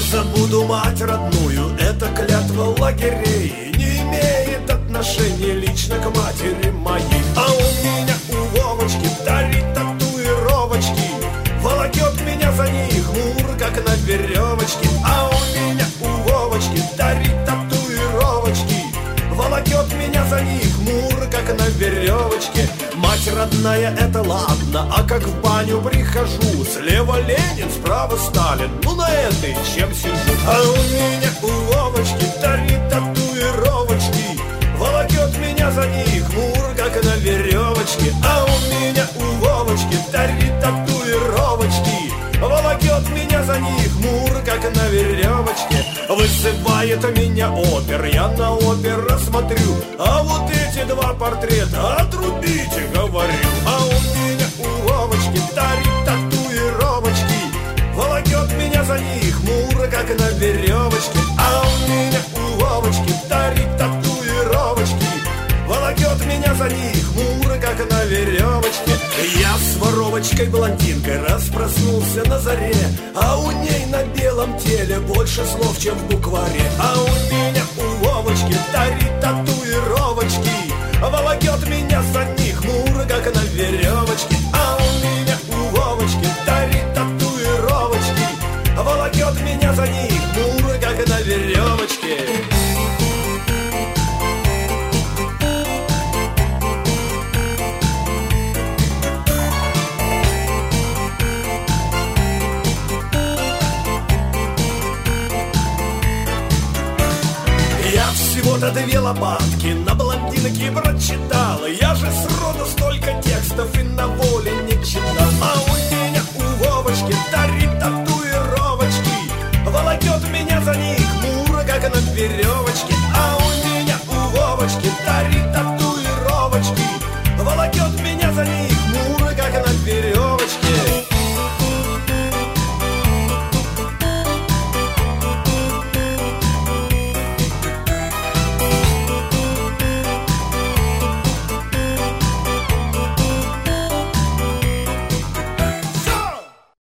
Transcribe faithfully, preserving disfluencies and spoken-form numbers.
забуду мать родную, это клятва лагерей, не имеет отношения лично к матери моей. А у меня у Вовочки три татуировочки, волокет меня за них мур, как на веревочке. А у меня у Вовочки три татуировочки, волокет меня за них мур, как на веревочке. Мать родная, это ладно, а как в баню прихожу, слева Ленин, справа Сталин, ну на этой чем сижу. А у меня у Вовочки три татуировочки, волокет меня за них мур, как на веревочке. А у меня у Вовочки три татуировочки, волокет меня за них мур, как на веревочке. Вызывает меня опер, я на опера смотрю, а вот эти два портрета отрубите, говорю. А у меня у Вовочки три татуировочки, волокет меня за них мур, как на веревочке. А у меня у Вовочки три татуировочки, волокет меня за них мур, как на веревочке. Я с воровочкой блондинкой раз проснулся на заре, а у ней на белом теле больше слов, чем в букваре. А у меня у Вовочки три татуировочки, волокет меня за них мур, как на веревочке. А у меня у Вовочки три татуировочки, волокет меня за них мур, как на веревочке. Всего-то две лопатки на блондинке прочитала. Я же сроду столько текстов